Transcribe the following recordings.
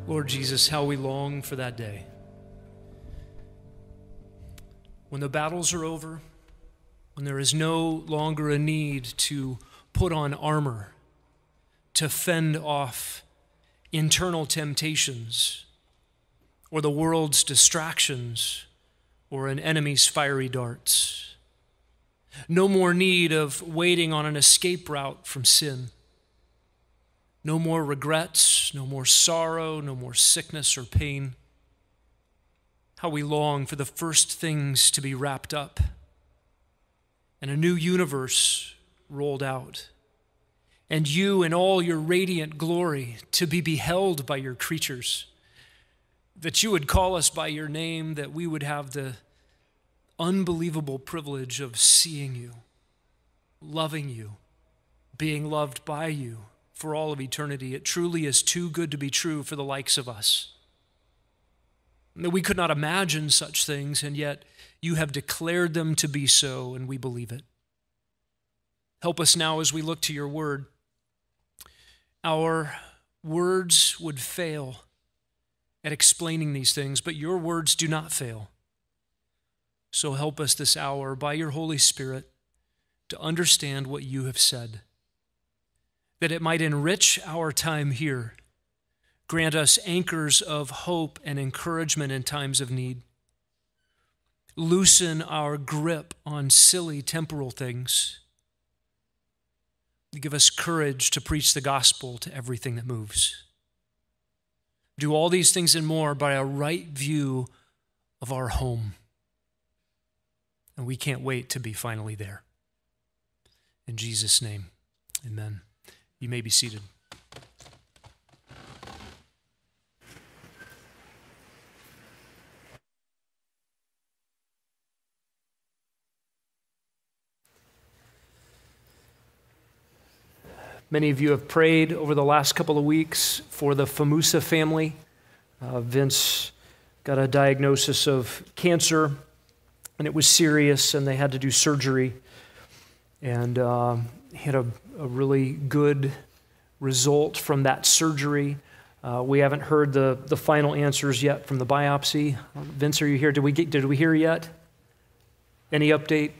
Lord Jesus, how we long for that day. When the battles are over, when there is no longer a need to put on armor, to fend off internal temptations, or the world's distractions, or an enemy's fiery darts. No more need of waiting on an escape route from sin. No more regrets, no more sorrow, no more sickness or pain. How we long for the first things to be wrapped up and a new universe rolled out, and you in all your radiant glory to be beheld by your creatures, that you would call us by your name, that we would have the unbelievable privilege of seeing you, loving you, being loved by you for all of eternity. It truly is too good to be true for the likes of us. That we could not imagine such things, and yet you have declared them to be so, and we believe it. Help us now as we look to your word. Our words would fail at explaining these things, but your words do not fail. So help us this hour by your Holy Spirit to understand what you have said, that it might enrich our time here. Grant us anchors of hope and encouragement in times of need. Loosen our grip on silly temporal things. Give us courage to preach the gospel to everything that moves. Do all these things and more by a right view of our home. And we can't wait to be finally there. In Jesus' name, amen. You may be seated. Many of you have prayed over the last couple of weeks for the Famusa family. Vince got a diagnosis of cancer, and it was serious, and they had to do surgery. And he had a really good result from that surgery. We haven't heard the final answers yet from the biopsy. Vince, are you here? Did we hear yet? Any update?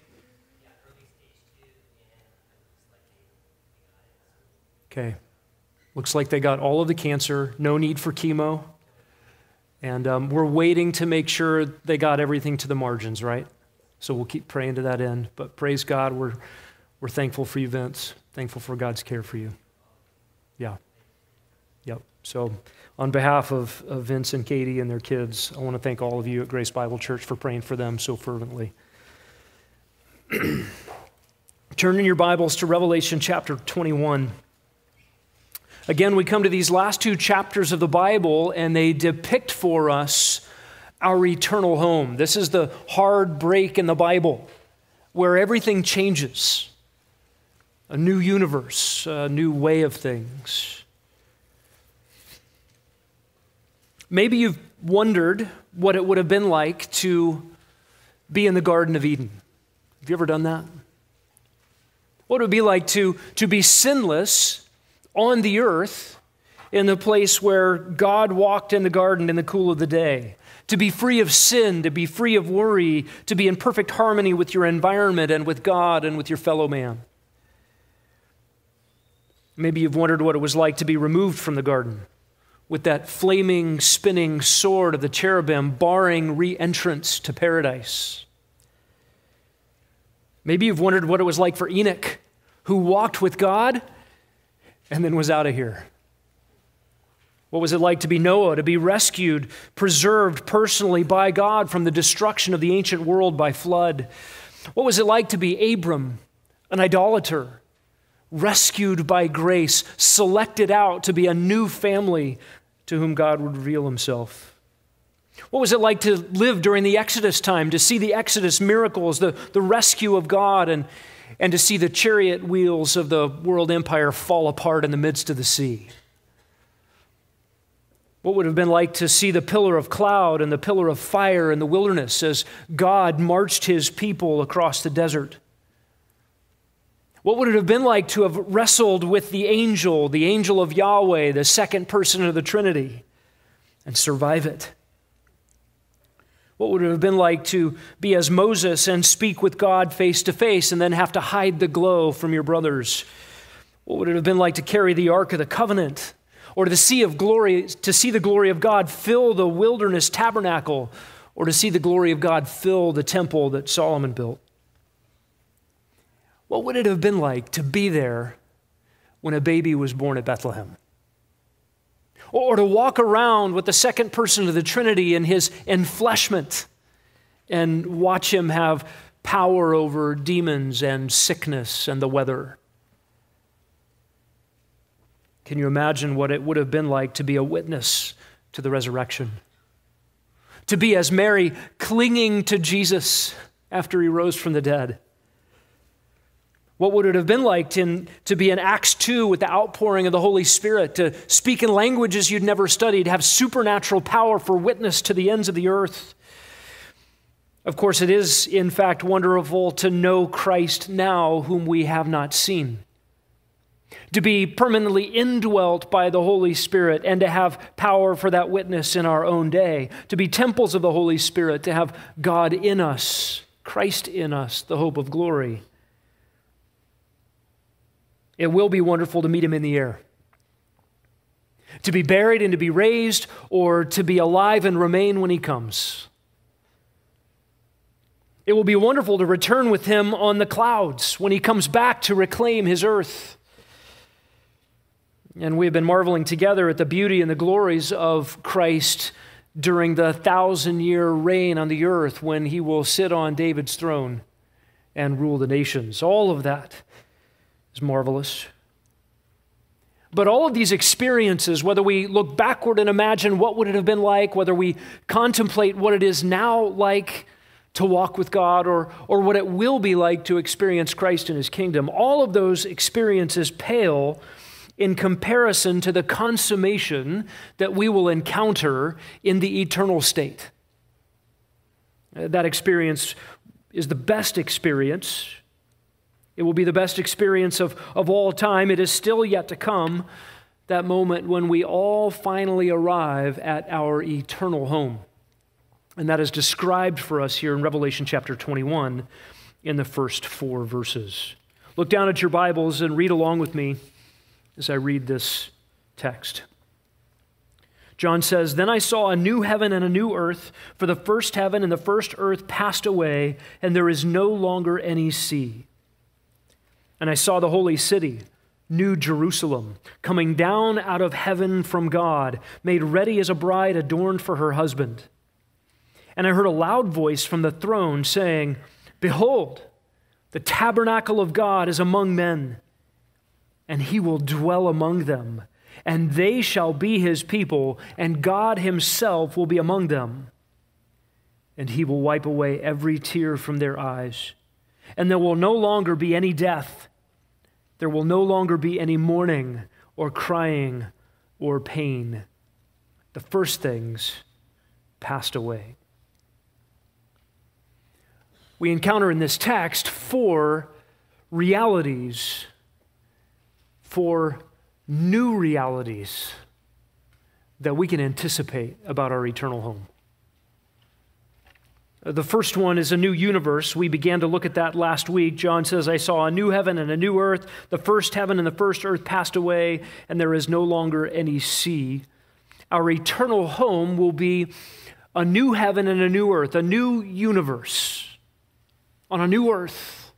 Okay. Looks like they got all of the cancer, no need for chemo. And we're waiting to make sure they got everything to the margins, right? So we'll keep praying to that end. But praise God, we're thankful for you, Vince. Thankful for God's care for you. Yeah. Yep. So on behalf of Vince and Katie and their kids, I want to thank all of you at Grace Bible Church for praying for them so fervently. Turn in your Bibles to Revelation chapter 21. Again, we come to these last two chapters of the Bible, and they depict for us our eternal home. This is the hard break in the Bible where everything changes. A new universe, a new way of things. Maybe you've wondered what it would have been like to be in the Garden of Eden. Have you ever done that? What would it be like to be sinless on the earth in the place where God walked in the garden in the cool of the day? To be free of sin, to be free of worry, to be in perfect harmony with your environment and with God and with your fellow man. Maybe you've wondered what it was like to be removed from the garden with that flaming, spinning sword of the cherubim barring re-entrance to paradise. Maybe you've wondered what it was like for Enoch, who walked with God and then was out of here. What was it like to be Noah, to be rescued, preserved personally by God from the destruction of the ancient world by flood? What was it like to be Abram, an idolater, rescued by grace, selected out to be a new family to whom God would reveal himself? What was it like to live during the Exodus time, to see the Exodus miracles, the rescue of God, and to see the chariot wheels of the world empire fall apart in the midst of the sea? What would it have been like to see the pillar of cloud and the pillar of fire in the wilderness as God marched his people across the desert? What would it have been like to have wrestled with the angel of Yahweh, the second person of the Trinity? and survive it? What would it have been like to be as Moses and speak with God face to face and then have to hide the glow from your brothers? What would it have been like to carry the Ark of the Covenant, or to see the glory of God fill the wilderness tabernacle, or to see the glory of God fill the temple that Solomon built? What would it have been like to be there when a baby was born at Bethlehem? Or to walk around with the second person of the Trinity in his enfleshment and watch him have power over demons and sickness and the weather? Can you imagine what it would have been like to be a witness to the resurrection? To be as Mary clinging to Jesus after he rose from the dead? What would it have been like to be in Acts 2 with the outpouring of the Holy Spirit, to speak in languages you'd never studied, have supernatural power for witness to the ends of the earth? Of course, it is, in fact, wonderful to know Christ now, whom we have not seen. To be permanently indwelt by the Holy Spirit and to have power for that witness in our own day. To be temples of the Holy Spirit, to have God in us, Christ in us, the hope of glory. It will be wonderful to meet him in the air. To be buried and to be raised, or to be alive and remain when he comes. It will be wonderful to return with him on the clouds when he comes back to reclaim his earth. And we have been marveling together at the beauty and the glories of Christ during the 1,000-year reign on the earth, when he will sit on David's throne and rule the nations. All of that is marvelous. But all of these experiences, whether we look backward and imagine what would it have been like, whether we contemplate what it is now like to walk with God, or what it will be like to experience Christ in his kingdom, all of those experiences pale in comparison to the consummation that we will encounter in the eternal state. That experience is the best experience. It will be the best experience of all time. It is still yet to come, that moment when we all finally arrive at our eternal home. And that is described for us here in Revelation chapter 21 in the first 4 verses. Look down at your Bibles and read along with me as I read this text. John says, "Then I saw a new heaven and a new earth, for the first heaven and the first earth passed away, and there is no longer any sea. And I saw the holy city, New Jerusalem, coming down out of heaven from God, made ready as a bride adorned for her husband. And I heard a loud voice from the throne saying, 'Behold, the tabernacle of God is among men, and he will dwell among them, and they shall be his people, and God himself will be among them. And he will wipe away every tear from their eyes. And there will no longer be any death. There will no longer be any mourning or crying or pain. The first things passed away.'" We encounter in this text 4 realities, 4 new realities that we can anticipate about our eternal home. The first one is a new universe. We began to look at that last week. John says, "I saw a new heaven and a new earth. The first heaven and the first earth passed away, and there is no longer any sea." Our eternal home will be a new heaven and a new earth, a new universe on a new earth.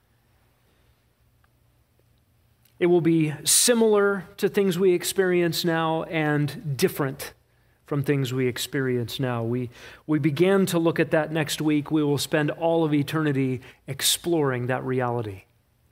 It will be similar to things we experience now and different from things we experience now. We began to look at that next week. We will spend all of eternity exploring that reality.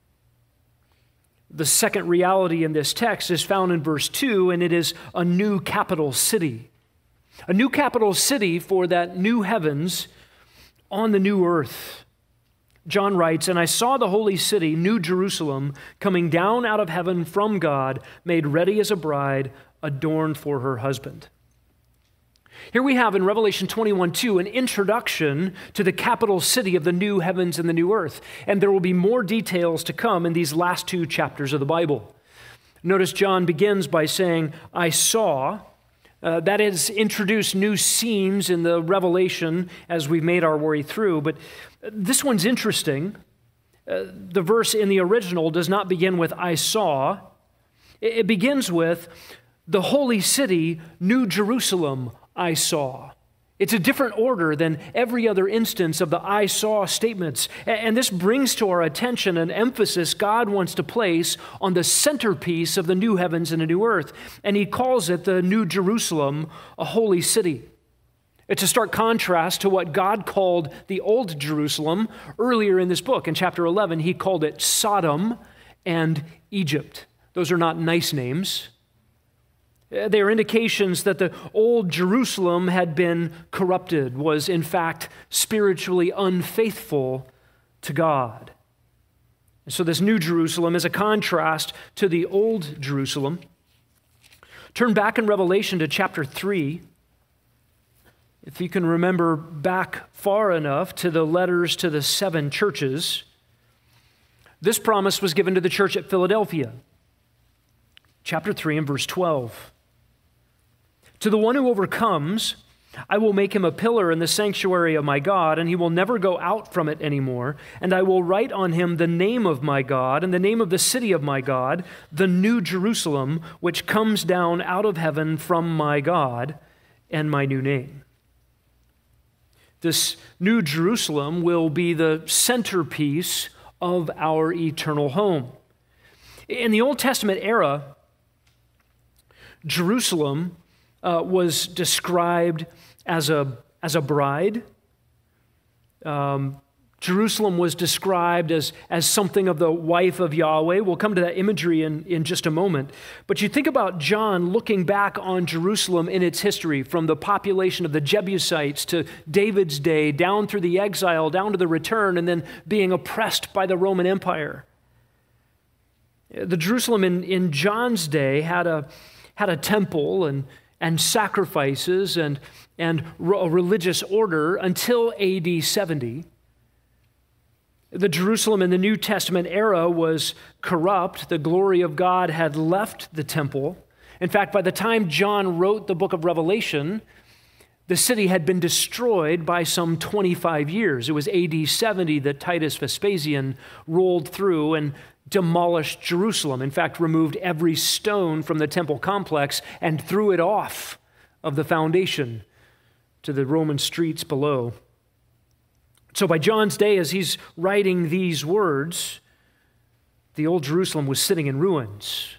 The second reality in this text is found in verse 2, and it is a new capital city. A new capital city for that new heavens on the new earth. John writes, "And I saw the holy city, New Jerusalem, coming down out of heaven from God, made ready as a bride, adorned for her husband." Here we have in Revelation 21:2 an introduction to the capital city of the new heavens and the new earth. And there will be more details to come in these last 2 chapters of the Bible. Notice John begins by saying, "I saw That has introduced new scenes in the Revelation as we've made our way through, but this one's interesting. The verse in the original does not begin with "I saw." It begins with, "The holy city, New Jerusalem, I saw." It's a different order than every other instance of the "I saw" statements. And this brings to our attention an emphasis God wants to place on the centerpiece of the new heavens and the new earth. And he calls it the New Jerusalem, a holy city. It's a stark contrast to what God called the Old Jerusalem earlier in this book. In chapter 11, he called it Sodom and Egypt. Those are not nice names. They are indications that the old Jerusalem had been corrupted, was in fact spiritually unfaithful to God. And so this New Jerusalem is a contrast to the old Jerusalem. Turn back in Revelation to chapter 3. If you can remember back far enough to the letters to the 7 churches, this promise was given to the church at Philadelphia. Chapter 3 and verse 12. "To the one who overcomes, I will make him a pillar in the sanctuary of my God, and he will never go out from it anymore. And I will write on him the name of my God and the name of the city of my God, the New Jerusalem, which comes down out of heaven from my God, and my new name." This New Jerusalem will be the centerpiece of our eternal home. In the Old Testament era, Jerusalem was described as a bride. Jerusalem was described as something of the wife of Yahweh. We'll come to that imagery in just a moment. But you think about John looking back on Jerusalem in its history, from the population of the Jebusites to David's day, down through the exile, down to the return, and then being oppressed by the Roman Empire. The Jerusalem in John's day had a temple and sacrifices and a religious order until AD 70. The Jerusalem in the New Testament era was corrupt. The glory of God had left the temple. In fact, by the time John wrote the book of Revelation, the city had been destroyed by some 25 years. It was AD 70 that Titus Vespasian rolled through and demolished Jerusalem. In fact, removed every stone from the temple complex and threw it off of the foundation to the Roman streets below. So by John's day, as he's writing these words, the old Jerusalem was sitting in ruins.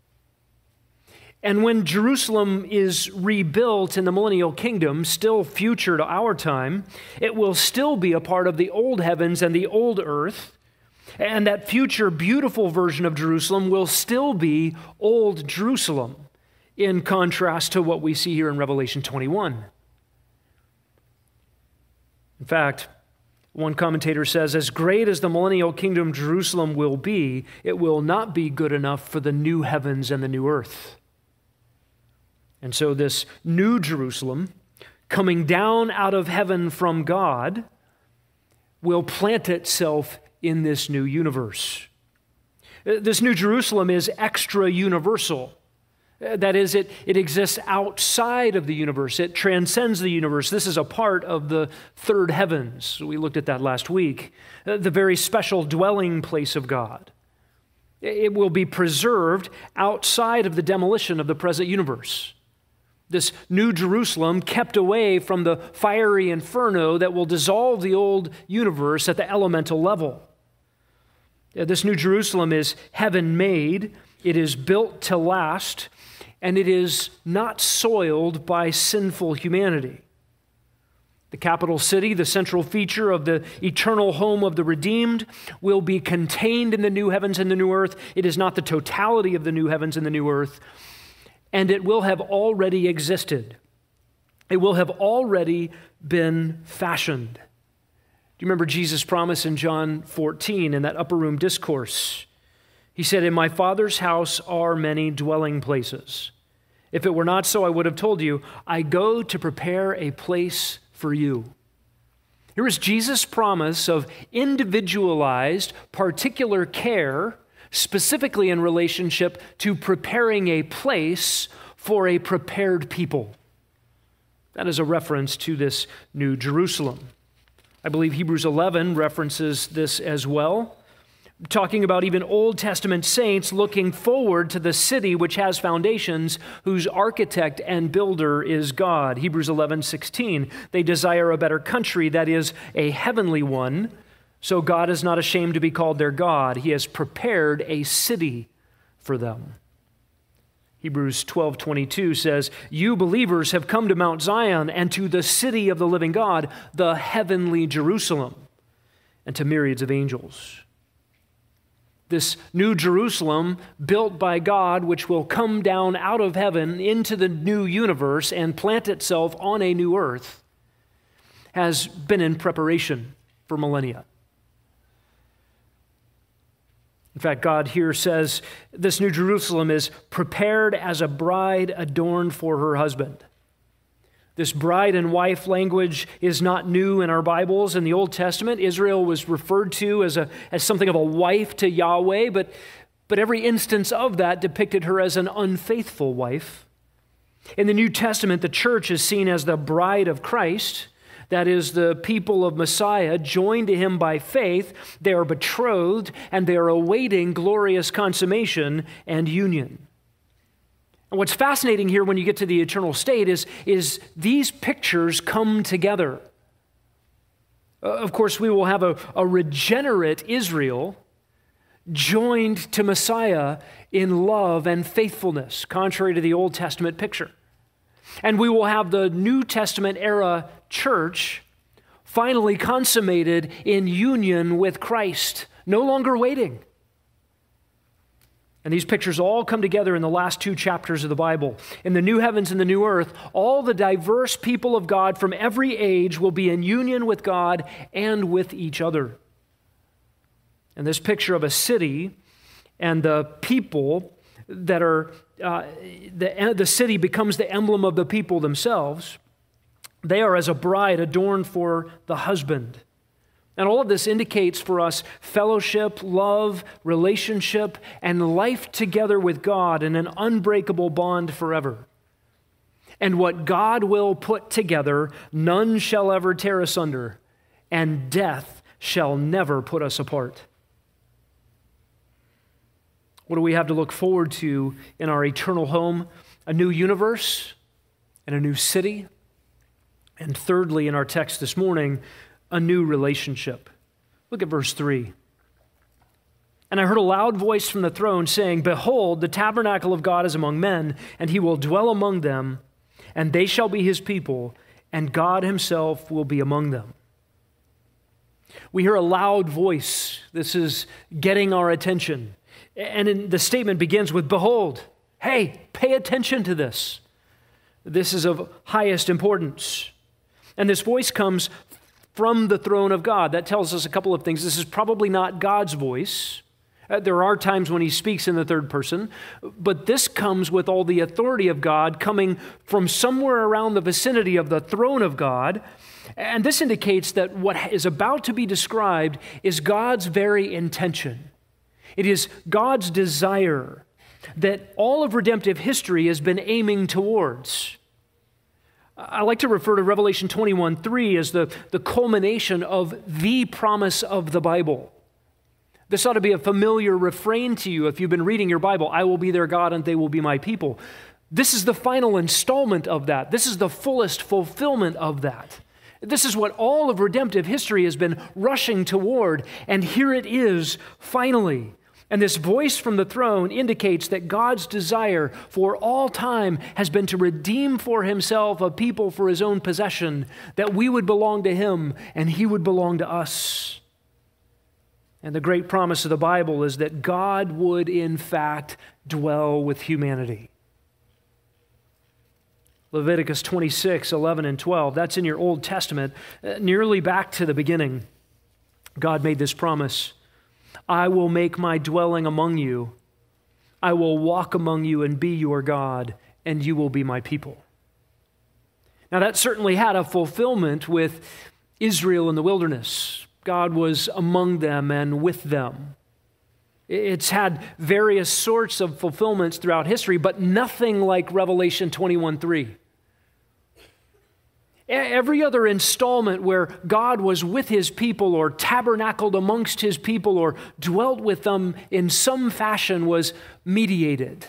And when Jerusalem is rebuilt in the millennial kingdom, still future to our time, it will still be a part of the old heavens and the old earth. And that future beautiful version of Jerusalem will still be old Jerusalem, in contrast to what we see here in Revelation 21. In fact, one commentator says, as great as the millennial kingdom Jerusalem will be, it will not be good enough for the new heavens and the new earth. And so this new Jerusalem, coming down out of heaven from God, will plant itself in this new universe. This new Jerusalem is extra universal. That is, it exists outside of the universe. It transcends the universe. This is a part of the third heavens. We looked at that last week. The very special dwelling place of God. It will be preserved outside of the demolition of the present universe. This new Jerusalem kept away from the fiery inferno that will dissolve the old universe at the elemental level. This new Jerusalem is heaven-made. It is built to last, and it is not soiled by sinful humanity. The capital city, the central feature of the eternal home of the redeemed, will be contained in the new heavens and the new earth. It is not the totality of the new heavens and the new earth, and it will have already existed. It will have already been fashioned. Do you remember Jesus' promise in John 14 in that upper room discourse? He said, "In my Father's house are many dwelling places. If it were not so, I would have told you, I go to prepare a place for you." Here is Jesus' promise of individualized, particular care, specifically in relationship to preparing a place for a prepared people. That is a reference to this New Jerusalem. I believe Hebrews 11 references this as well, talking about even Old Testament saints looking forward to the city which has foundations, whose architect and builder is God. Hebrews 11:16. They desire a better country, that is, a heavenly one. So God is not ashamed to be called their God. He has prepared a city for them. Hebrews 12:22 says, you believers have come to Mount Zion and to the city of the living God, the heavenly Jerusalem, and to myriads of angels. This new Jerusalem built by God, which will come down out of heaven into the new universe and plant itself on a new earth, has been in preparation for millennia. In fact, God here says this new Jerusalem is prepared as a bride adorned for her husband. This bride and wife language is not new in our Bibles. In the Old Testament, Israel was referred to as something of a wife to Yahweh, but every instance of that depicted her as an unfaithful wife. In the New Testament, the church is seen as the bride of Christ. That is, the people of Messiah joined to him by faith. They are betrothed, and they are awaiting glorious consummation and union. And what's fascinating here when you get to the eternal state is these pictures come together. Of course, we will have a regenerate Israel joined to Messiah in love and faithfulness, contrary to the Old Testament picture. And we will have the New Testament era church finally consummated in union with Christ, no longer waiting. And these pictures all come together in the last two chapters of the Bible. In the new heavens and the new earth, all the diverse people of God from every age will be in union with God and with each other. And this picture of a city and the people that are, the city becomes the emblem of the people themselves. They are as a bride adorned for the husband. And all of this indicates for us fellowship, love, relationship, and life together with God in an unbreakable bond forever. And what God will put together, none shall ever tear asunder, and death shall never put us apart. What do we have to look forward to in our eternal home? A new universe and a new city. And thirdly, in our text this morning, a new relationship. Look at verse 3. And I heard a loud voice from the throne saying, behold, the tabernacle of God is among men, and he will dwell among them, and they shall be his people, and God himself will be among them. We hear a loud voice. This is getting our attention. And the statement begins with, behold, hey, pay attention to this. This is of highest importance. And this voice comes from the throne of God. That tells us a couple of things. This is probably not God's voice. There are times when he speaks in the third person, but this comes with all the authority of God coming from somewhere around the vicinity of the throne of God. And this indicates that what is about to be described is God's very intention. It is God's desire that all of redemptive history has been aiming towards. I like to refer to Revelation 21:3 as the culmination of the promise of the Bible. This ought to be a familiar refrain to you if you've been reading your Bible. I will be their God and they will be my people. This is the final installment of that. This is the fullest fulfillment of that. This is what all of redemptive history has been rushing toward, and here it is finally. And this voice from the throne indicates that God's desire for all time has been to redeem for himself a people for his own possession, that we would belong to him and he would belong to us. And the great promise of the Bible is that God would in fact dwell with humanity. Leviticus 26:11 and 12, that's in your Old Testament, nearly back to the beginning. God made this promise. I will make my dwelling among you. I will walk among you and be your God, and you will be my people. Now that certainly had a fulfillment with Israel in the wilderness. God was among them and with them. It's had various sorts of fulfillments throughout history, but nothing like Revelation 21:3. Every other installment where God was with his people or tabernacled amongst his people or dwelt with them in some fashion was mediated.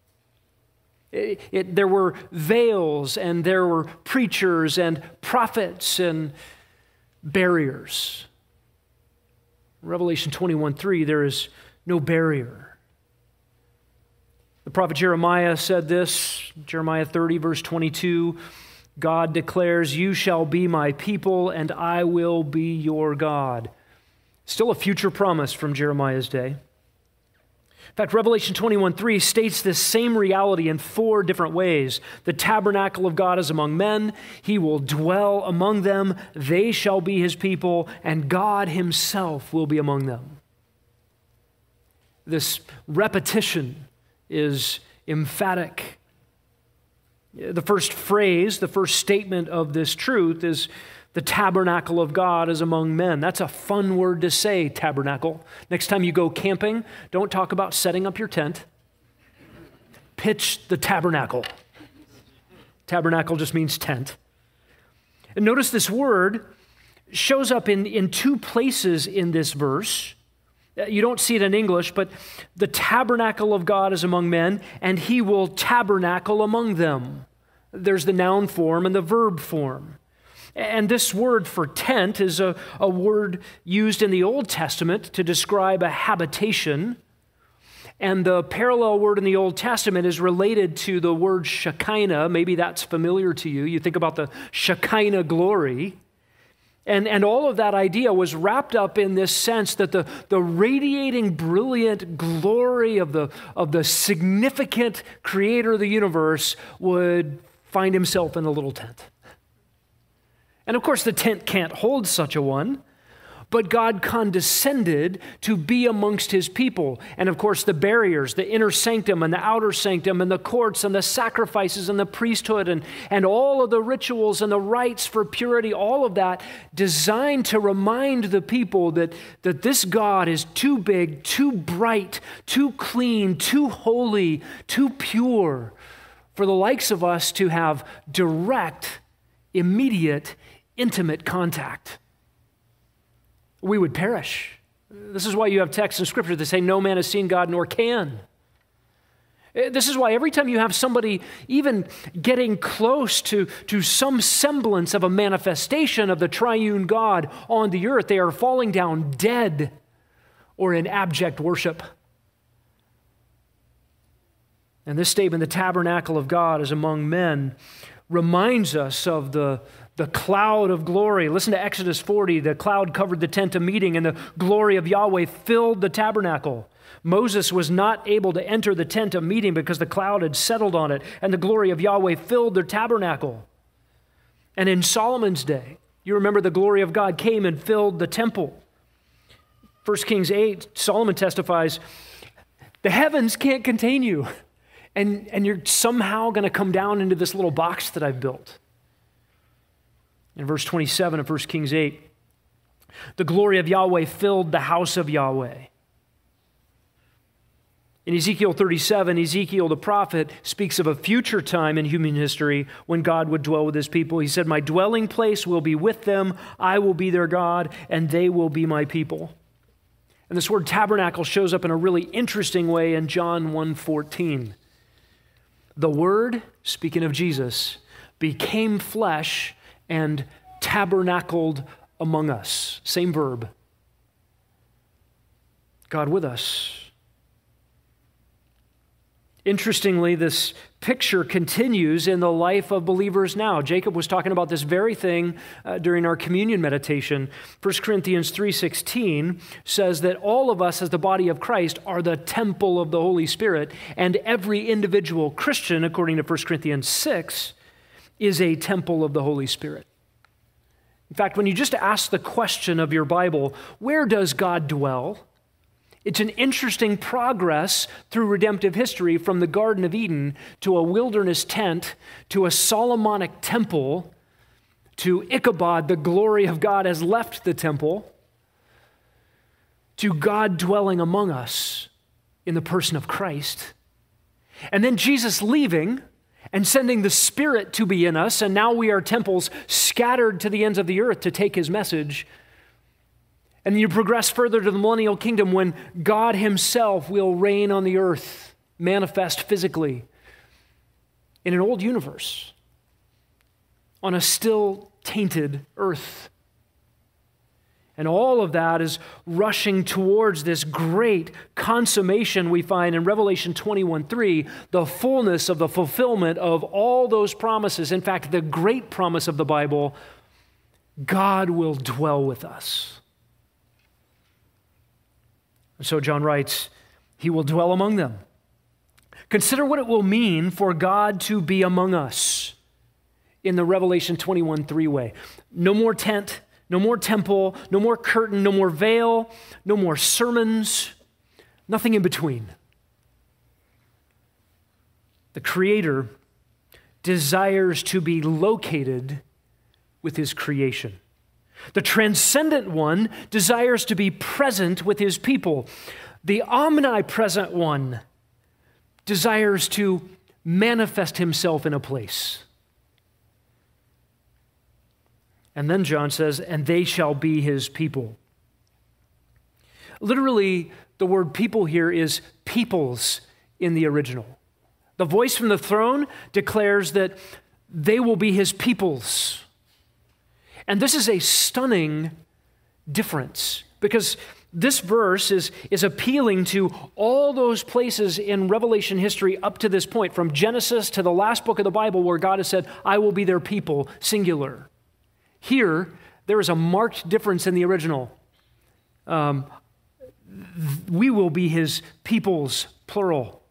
There were veils and there were preachers and prophets and barriers. Revelation 21:3, there is no barrier. The prophet Jeremiah said this, Jeremiah 30, verse 22, God declares, "You shall be my people, and I will be your God." Still a future promise from Jeremiah's day. In fact, Revelation 21:3 states this same reality in 4 different ways. The tabernacle of God is among men. He will dwell among them. They shall be his people, and God himself will be among them. This repetition is emphatic. The first phrase, the first statement of this truth is the tabernacle of God is among men. That's a fun word to say, tabernacle. Next time you go camping, don't talk about setting up your tent. Pitch the tabernacle. Tabernacle just means tent. And notice this word shows up in 2 places in this verse. You don't see it in English, but the tabernacle of God is among men, and he will tabernacle among them. There's the noun form and the verb form. And this word for tent is a word used in the Old Testament to describe a habitation. And the parallel word in the Old Testament is related to the word Shekinah. Maybe that's familiar to you. You think about the Shekinah glory. And all of that idea was wrapped up in this sense that the radiating, brilliant glory of the significant creator of the universe would find himself in a little tent. And of course, the tent can't hold such a one, but God condescended to be amongst his people. And of course, the barriers, the inner sanctum and the outer sanctum and the courts and the sacrifices and the priesthood and all of the rituals and the rites for purity, all of that designed to remind the people that this God is too big, too bright, too clean, too holy, too pure for the likes of us to have direct, immediate, intimate contact. We would perish. This is why you have texts in Scripture that say, no man has seen God nor can. This is why every time you have somebody even getting close to some semblance of a manifestation of the triune God on the earth, they are falling down dead or in abject worship. And this statement, the tabernacle of God is among men, reminds us of the cloud of glory. Listen to Exodus 40. The cloud covered the tent of meeting, and the glory of Yahweh filled the tabernacle. Moses was not able to enter the tent of meeting because the cloud had settled on it, and the glory of Yahweh filled their tabernacle. And in Solomon's day, you remember the glory of God came and filled the temple. 1 Kings 8, Solomon testifies, the heavens can't contain you, and you're somehow going to come down into this little box that I've built. In verse 27 of 1 Kings 8, the glory of Yahweh filled the house of Yahweh. In Ezekiel 37, Ezekiel the prophet speaks of a future time in human history when God would dwell with his people. He said, my dwelling place will be with them, I will be their God, and they will be my people. And this word tabernacle shows up in a really interesting way in John 1:14. The Word, speaking of Jesus, became flesh and tabernacled among us. Same verb. God with us. Interestingly, this picture continues in the life of believers now. Jacob was talking about this very thing during our communion meditation. 1 Corinthians 3:16 says that all of us as the body of Christ are the temple of the Holy Spirit, and every individual Christian, according to 1 Corinthians 6, is a temple of the Holy Spirit. In fact, when you just ask the question of your Bible, where does God dwell? It's an interesting progress through redemptive history from the Garden of Eden to a wilderness tent, to a Solomonic temple, to Ichabod, the glory of God has left the temple, to God dwelling among us in the person of Christ. And then Jesus leaving and sending the Spirit to be in us, and now we are temples scattered to the ends of the earth to take his message. And then you progress further to the millennial kingdom when God himself will reign on the earth, manifest physically in an old universe, on a still tainted earth. And all of that is rushing towards this great consummation we find in Revelation 21:3, the fullness of the fulfillment of all those promises. In fact, the great promise of the Bible, God will dwell with us. And so John writes, he will dwell among them. Consider what it will mean for God to be among us in the Revelation 21:3 way. No more tent, no more temple, no more curtain, no more veil, no more sermons, nothing in between. The Creator desires to be located with his creation. The transcendent one desires to be present with his people. The omnipresent one desires to manifest himself in a place. And then John says, and they shall be his people. Literally, the word people here is peoples in the original. The voice from the throne declares that they will be his peoples. And this is a stunning difference because this verse is appealing to all those places in Revelation history up to this point, from Genesis to the last book of the Bible where God has said, I will be their people, singular. Here, there is a marked difference in the original. We will be his peoples, plural.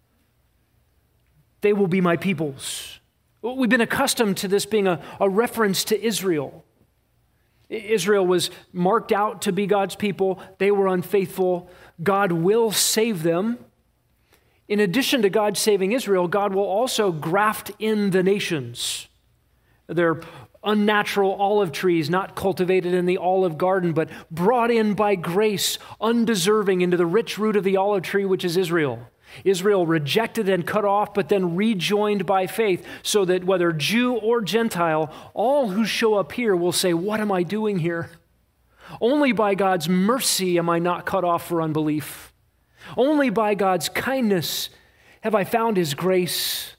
They will be my peoples. We've been accustomed to this being a reference to Israel. Israel was marked out to be God's people. They were unfaithful. God will save them. In addition to God saving Israel, God will also graft in the nations. They're unnatural olive trees, not cultivated in the olive garden, but brought in by grace, undeserving into the rich root of the olive tree, which is Israel. Israel rejected and cut off, but then rejoined by faith, so that whether Jew or Gentile, all who show up here will say, what am I doing here? Only by God's mercy am I not cut off for unbelief. Only by God's kindness have I found his grace.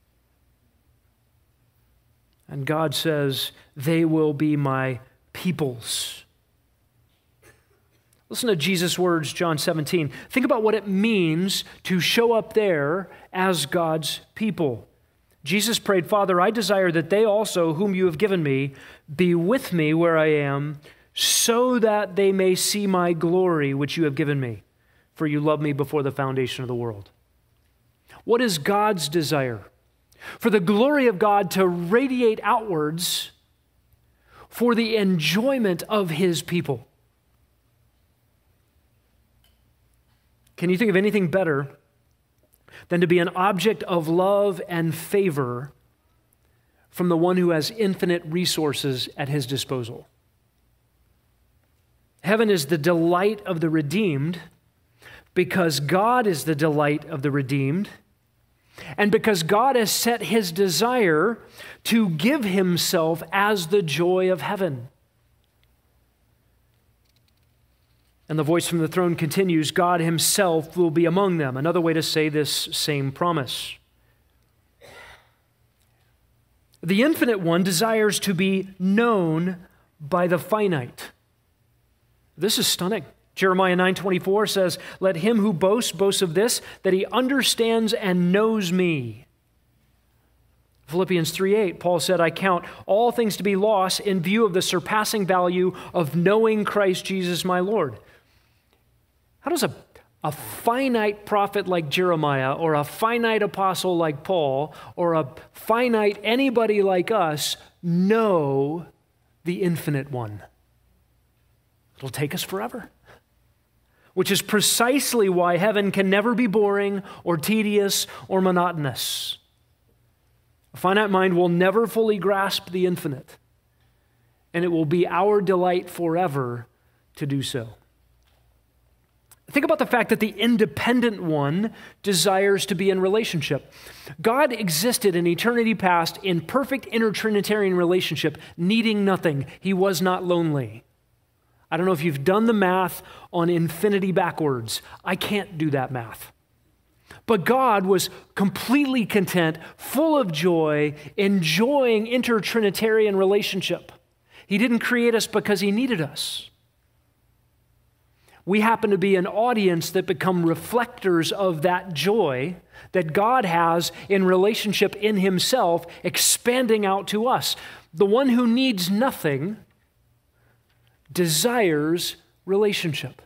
And God says, they will be my peoples. Listen to Jesus' words, John 17. Think about what it means to show up there as God's people. Jesus prayed, Father, I desire that they also, whom you have given me, be with me where I am, so that they may see my glory, which you have given me, for you loved me before the foundation of the world. What is God's desire? For the glory of God to radiate outwards for the enjoyment of his people. Can you think of anything better than to be an object of love and favor from the one who has infinite resources at his disposal? Heaven is the delight of the redeemed because God is the delight of the redeemed. And because God has set his desire to give himself as the joy of heaven. And the voice from the throne continues, God himself will be among them. Another way to say this same promise. The infinite one desires to be known by the finite. This is stunning. Jeremiah 9:24 says, let him who boasts, boast of this, that he understands and knows me. Philippians 3:8, Paul said, I count all things to be lost in view of the surpassing value of knowing Christ Jesus my Lord. How does a finite prophet like Jeremiah, or a finite apostle like Paul, or a finite anybody like us know the infinite one? It'll take us forever. Which is precisely why heaven can never be boring or tedious or monotonous. A finite mind will never fully grasp the infinite, and it will be our delight forever to do so. Think about the fact that the independent one desires to be in relationship. God existed in eternity past in perfect intertrinitarian relationship, needing nothing. He was not lonely. I don't know if you've done the math on infinity backwards. I can't do that math. But God was completely content, full of joy, enjoying intertrinitarian relationship. He didn't create us because he needed us. We happen to be an audience that become reflectors of that joy that God has in relationship in himself, expanding out to us. The one who needs nothing desires relationship.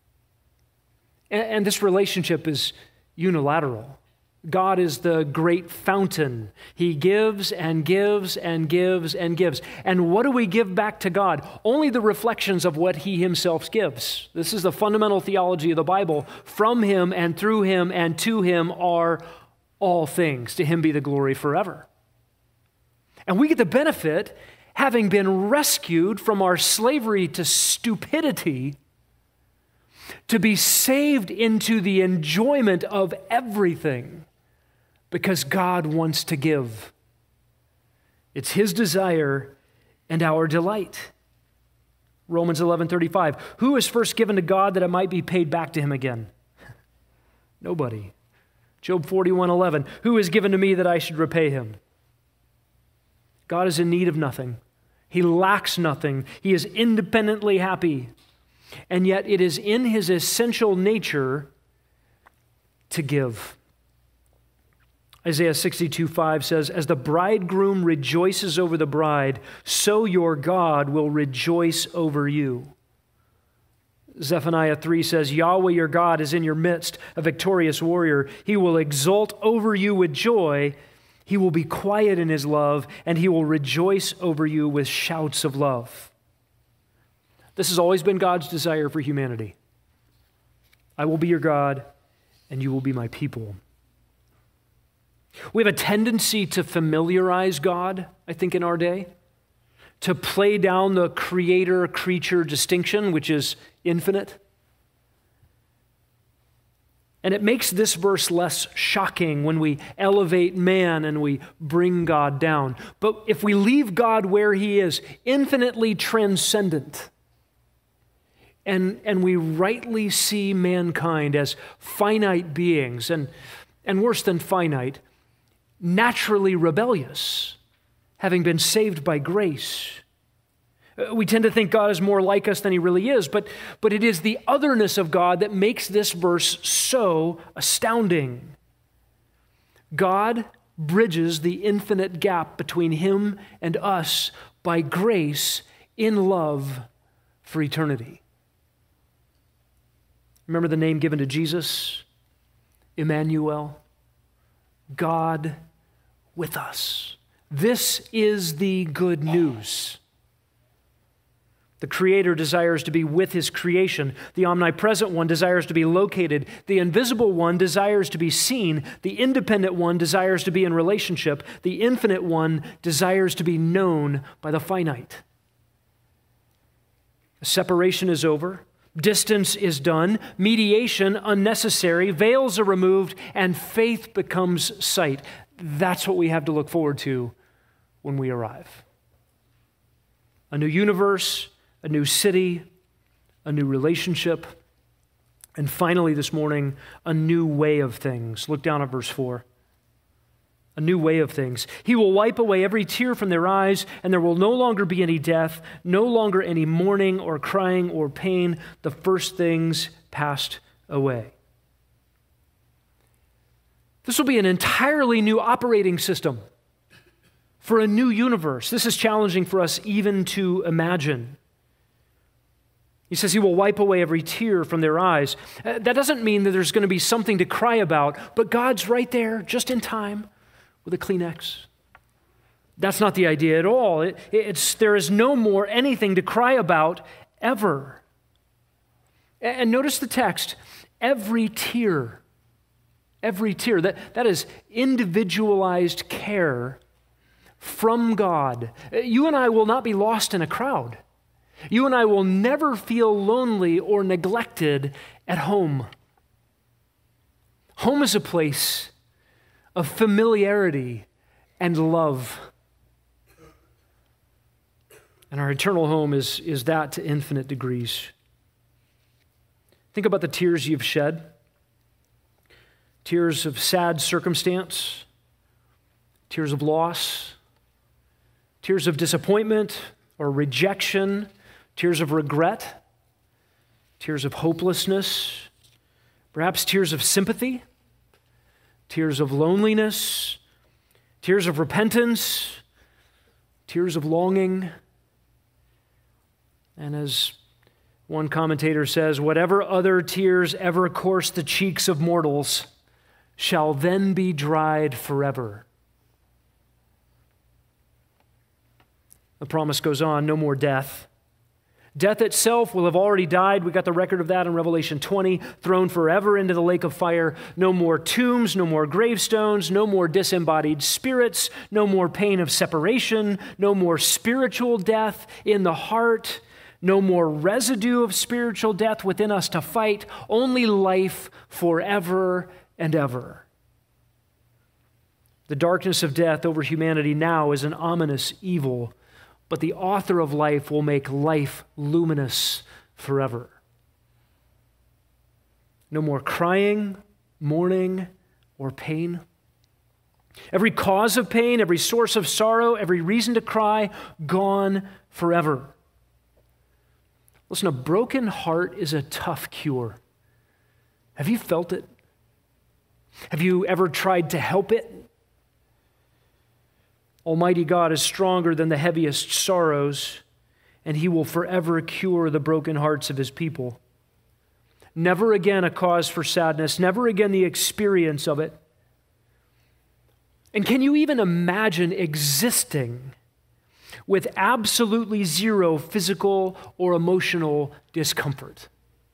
And this relationship is unilateral. God is the great fountain. He gives and gives and gives and gives. And what do we give back to God? Only the reflections of what he himself gives. This is the fundamental theology of the Bible. From him and through him and to him are all things. To him be the glory forever. And we get the benefit, having been rescued from our slavery to stupidity, to be saved into the enjoyment of everything because God wants to give. It's his desire and our delight. Romans 11:35. Who is first given to God that it might be paid back to him again? Nobody. Job 41:11. Who is given to me that I should repay him? God is in need of nothing. He lacks nothing. He is independently happy. And yet it is in his essential nature to give. Isaiah 62:5 says, as the bridegroom rejoices over the bride, so your God will rejoice over you. Zephaniah 3 says, Yahweh your God is in your midst, a victorious warrior. He will exult over you with joy. He will be quiet in his love, and he will rejoice over you with shouts of love. This has always been God's desire for humanity. I will be your God, and you will be my people. We have a tendency to familiarize God, I think, in our day, to play down the creator-creature distinction, which is infinite. And it makes this verse less shocking when we elevate man and we bring God down. But if we leave God where he is, infinitely transcendent, and we rightly see mankind as finite beings, and worse than finite, naturally rebellious, having been saved by grace. We tend to think God is more like us than he really is, but it is the otherness of God that makes this verse so astounding. God bridges the infinite gap between him and us by grace in love for eternity. Remember the name given to Jesus? Emmanuel, God with us. This is the good news. The Creator desires to be with his creation. The omnipresent one desires to be located. The invisible one desires to be seen. The independent one desires to be in relationship. The infinite one desires to be known by the finite. Separation is over. Distance is done, mediation unnecessary, veils are removed, and faith becomes sight. That's what we have to look forward to when we arrive. A new universe, a new city, a new relationship, and finally this morning, a new way of things. Look down at verse 4. A new way of things. He will wipe away every tear from their eyes, and there will no longer be any death, no longer any mourning or crying or pain. The first things passed away. This will be an entirely new operating system for a new universe. This is challenging for us even to imagine. He says he will wipe away every tear from their eyes. That doesn't mean that there's going to be something to cry about, but God's right there just in time with a Kleenex. That's not the idea at all. There is no more anything to cry about ever. And notice the text, every tear, that is individualized care from God. You and I will not be lost in a crowd. You and I will never feel lonely or neglected at home. Home is a place of familiarity and love. And our eternal home is that to infinite degrees. Think about the tears you've shed. Tears of sad circumstance, tears of loss, tears of disappointment or rejection, tears of regret, tears of hopelessness, perhaps tears of sympathy, tears of loneliness, tears of repentance, tears of longing. And as one commentator says, whatever other tears ever coursed the cheeks of mortals shall then be dried forever. The promise goes on, no more death. Death itself will have already died. We got the record of that in Revelation 20, thrown forever into the lake of fire. No more tombs, no more gravestones, no more disembodied spirits, no more pain of separation, no more spiritual death in the heart, no more residue of spiritual death within us to fight, only life forever and ever. The darkness of death over humanity now is an ominous evil, but the author of life will make life luminous forever. No more crying, mourning, or pain. Every cause of pain, every source of sorrow, every reason to cry, gone forever. Listen, a broken heart is a tough cure. Have you felt it? Have you ever tried to help it? Almighty God is stronger than the heaviest sorrows, and He will forever cure the broken hearts of His people. Never again a cause for sadness, never again the experience of it. And can you even imagine existing with absolutely zero physical or emotional discomfort?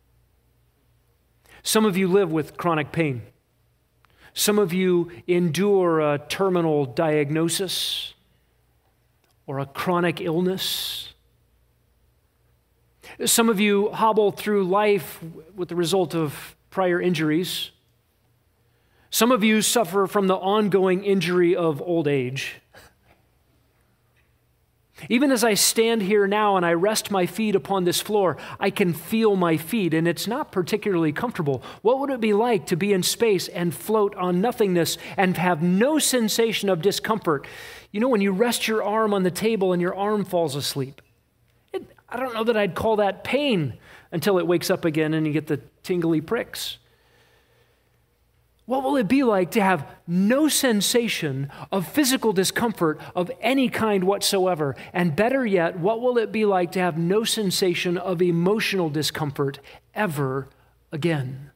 Some of you live with chronic pain. Some of you endure a terminal diagnosis or a chronic illness. Some of you hobble through life with the result of prior injuries. Some of you suffer from the ongoing injury of old age. Even as I stand here now and I rest my feet upon this floor, I can feel my feet, and it's not particularly comfortable. What would it be like to be in space and float on nothingness and have no sensation of discomfort? You know, when you rest your arm on the table and your arm falls asleep. I don't know that I'd call that pain until it wakes up again and you get the tingly pricks. What will it be like to have no sensation of physical discomfort of any kind whatsoever? And better yet, what will it be like to have no sensation of emotional discomfort ever again?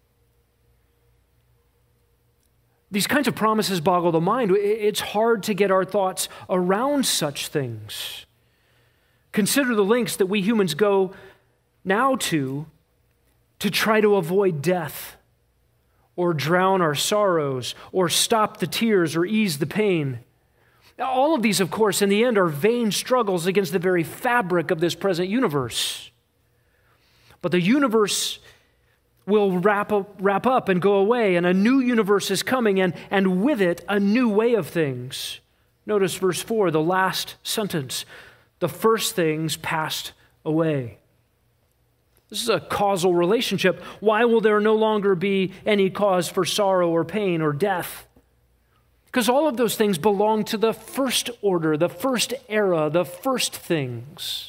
These kinds of promises boggle the mind. It's hard to get our thoughts around such things. Consider the lengths that we humans go now to try to avoid death, or drown our sorrows, or stop the tears, or ease the pain. Now, all of these, of course, in the end are vain struggles against the very fabric of this present universe. But the universe will wrap up and go away, and a new universe is coming, and with it, a new way of things. Notice verse 4, the last sentence. The first things passed away. This is a causal relationship. Why will there no longer be any cause for sorrow or pain or death? Because all of those things belong to the first order, the first era, the first things.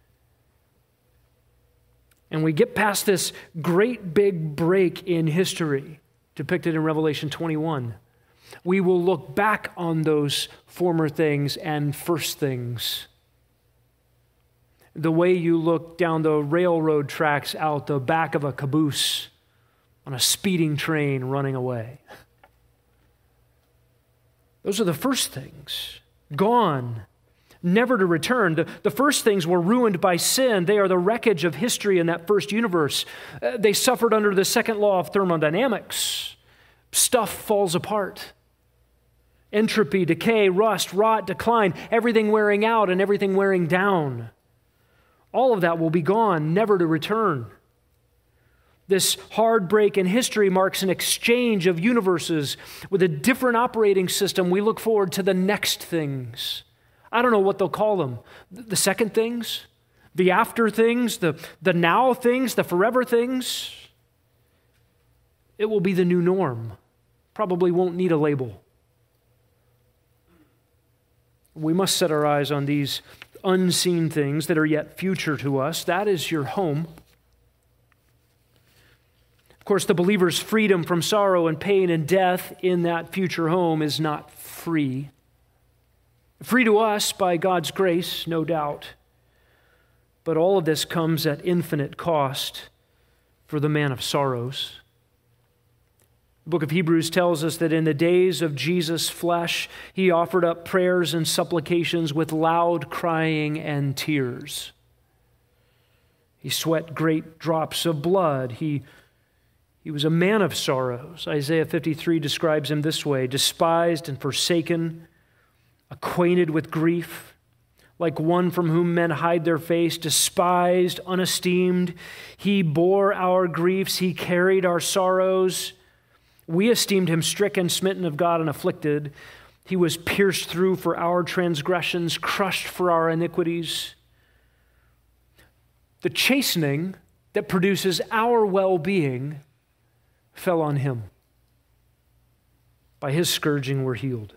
And we get past this great big break in history depicted in Revelation 21. We will look back on those former things and first things. The way you look down the railroad tracks out the back of a caboose on a speeding train running away. Those are the first things, gone, never to return. The first things were ruined by sin. They are the wreckage of history in that first universe. They suffered under the second law of thermodynamics. Stuff falls apart. Entropy, decay, rust, rot, decline, everything wearing out and everything wearing down. All of that will be gone, never to return. This hard break in history marks an exchange of universes with a different operating system. We look forward to the next things. I don't know what they'll call them. The second things, the after things, the now things, the forever things. It will be the new norm. Probably won't need a label. We must set our eyes on these unseen things that are yet future to us. That is your home. Of course, the believer's freedom from sorrow and pain and death in that future home is not free. Free to us by God's grace, no doubt. But all of this comes at infinite cost for the man of sorrows. The book of Hebrews tells us that in the days of Jesus' flesh, he offered up prayers and supplications with loud crying and tears. He sweat great drops of blood. He was a man of sorrows. Isaiah 53 describes him this way: despised and forsaken, acquainted with grief, like one from whom men hide their face, despised, unesteemed. He bore our griefs, he carried our sorrows. We esteemed him stricken, smitten of God, and afflicted. He was pierced through for our transgressions, crushed for our iniquities. The chastening that produces our well-being fell on him. By his scourging we're healed.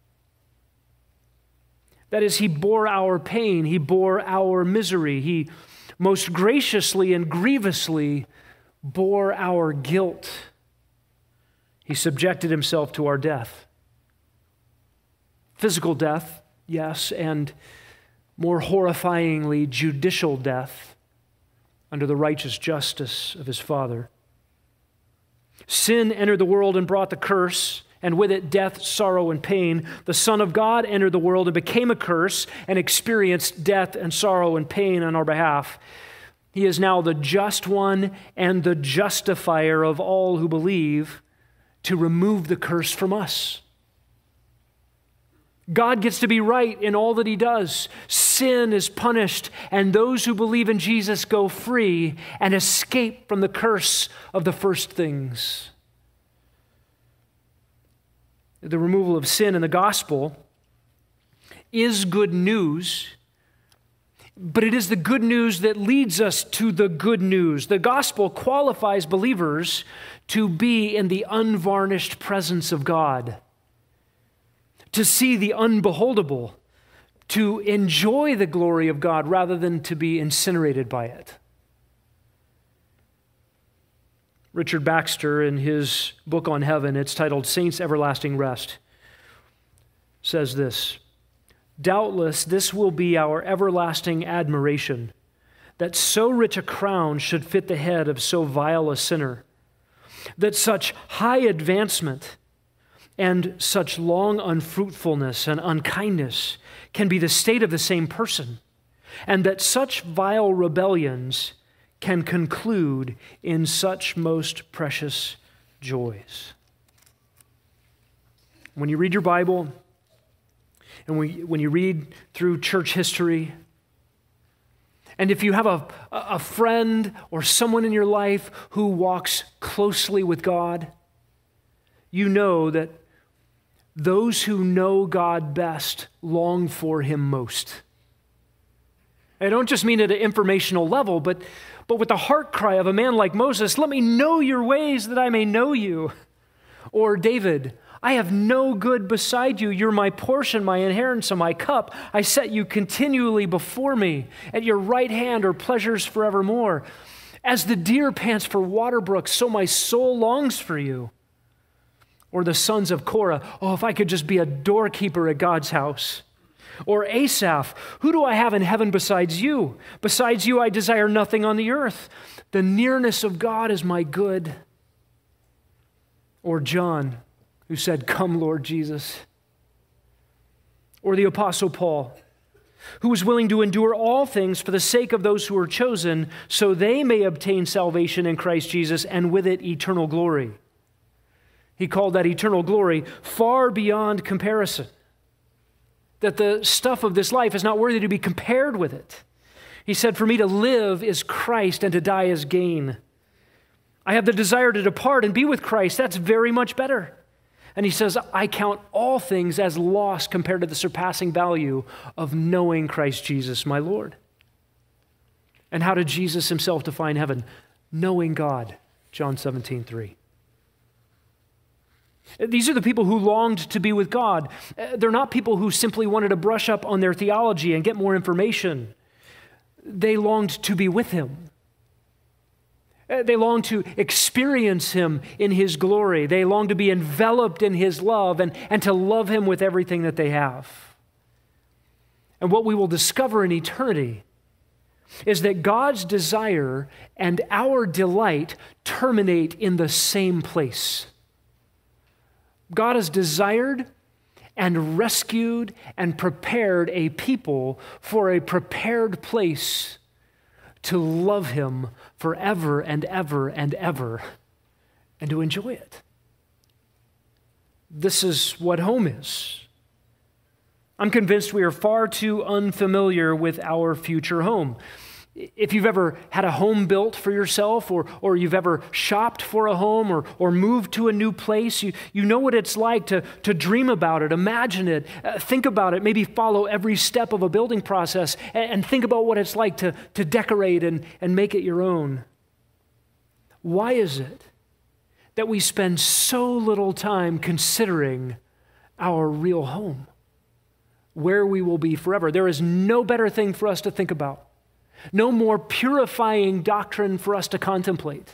That is, he bore our pain, he bore our misery, he most graciously and grievously bore our guilt. He subjected himself to our death. Physical death, yes, and more horrifyingly, judicial death under the righteous justice of his Father. Sin entered the world and brought the curse, and with it death, sorrow, and pain. The Son of God entered the world and became a curse and experienced death and sorrow and pain on our behalf. He is now the just one and the justifier of all who believe, to remove the curse from us. God gets to be right in all that he does. Sin is punished, and those who believe in Jesus go free and escape from the curse of the first things. The removal of sin in the gospel is good news, but it is the good news that leads us to the good news. The gospel qualifies believers to be in the unvarnished presence of God, to see the unbeholdable, to enjoy the glory of God rather than to be incinerated by it. Richard Baxter, in his book on heaven, it's titled Saints' Everlasting Rest, says this: doubtless this will be our everlasting admiration, that so rich a crown should fit the head of so vile a sinner, that such high advancement and such long unfruitfulness and unkindness can be the state of the same person, and that such vile rebellions can conclude in such most precious joys. When you read your Bible, and when you read through church history, and if you have a friend or someone in your life who walks closely with God, you know that those who know God best long for him most. I don't just mean at an informational level, but with the heart cry of a man like Moses: let me know your ways that I may know you. Or David: I have no good beside you. You're my portion, my inheritance, and my cup. I set you continually before me. At your right hand are pleasures forevermore. As the deer pants for water brooks, so my soul longs for you. Or the sons of Korah: oh, if I could just be a doorkeeper at God's house. Or Asaph: who do I have in heaven besides you? Besides you, I desire nothing on the earth. The nearness of God is my good. Or John, who said, "Come, Lord Jesus." Or the Apostle Paul, who was willing to endure all things for the sake of those who are chosen, so they may obtain salvation in Christ Jesus, and with it eternal glory. He called that eternal glory far beyond comparison, that the stuff of this life is not worthy to be compared with it. He said, "For me to live is Christ and to die is gain. I have the desire to depart and be with Christ. That's very much better." And he says, "I count all things as loss compared to the surpassing value of knowing Christ Jesus, my Lord." And how did Jesus himself define heaven? Knowing God, John 17:3. These are the people who longed to be with God. They're not people who simply wanted to brush up on their theology and get more information. They longed to be with him. They longed to experience him in his glory. They longed to be enveloped in his love and to love him with everything that they have. And what we will discover in eternity is that God's desire and our delight terminate in the same place. God has desired and rescued and prepared a people for a prepared place to love him forever and ever and ever and to enjoy it. This is what home is. I'm convinced we are far too unfamiliar with our future home. If you've ever had a home built for yourself or you've ever shopped for a home or moved to a new place, you know what it's like to dream about it, imagine it, think about it, maybe follow every step of a building process and think about what it's like to decorate and make it your own. Why is it that we spend so little time considering our real home, where we will be forever? There is no better thing for us to think about. No more purifying doctrine for us to contemplate.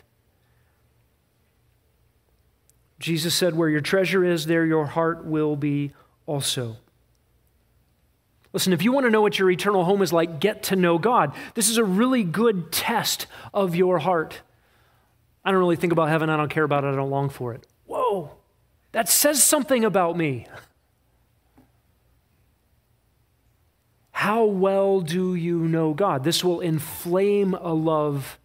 Jesus said, "Where your treasure is, there your heart will be also." Listen, if you want to know what your eternal home is like, get to know God. This is a really good test of your heart. I don't really think about heaven. I don't care about it. I don't long for it. Whoa, that says something about me. How well do you know God? This will inflame a love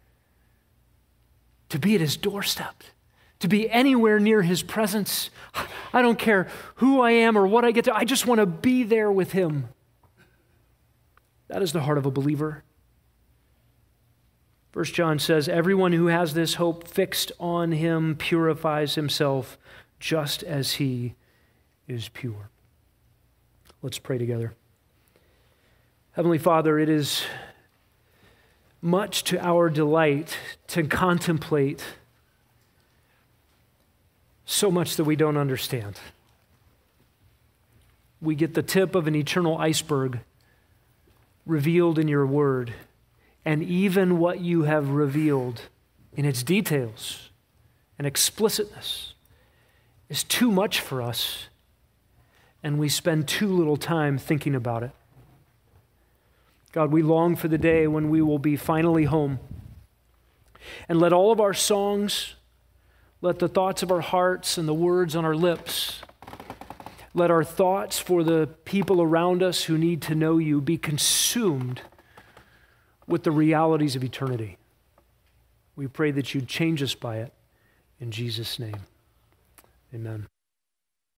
to be at his doorstep, to be anywhere near his presence. I don't care who I am or what I get to. I just want to be there with him. That is the heart of a believer. 1 John says, "Everyone who has this hope fixed on him purifies himself just as he is pure." Let's pray together. Heavenly Father, it is much to our delight to contemplate so much that we don't understand. We get the tip of an eternal iceberg revealed in your word, and even what you have revealed in its details and explicitness is too much for us, and we spend too little time thinking about it. God, we long for the day when we will be finally home. And let all of our songs, let the thoughts of our hearts and the words on our lips, let our thoughts for the people around us who need to know you be consumed with the realities of eternity. We pray that you'd change us by it. In Jesus' name, amen.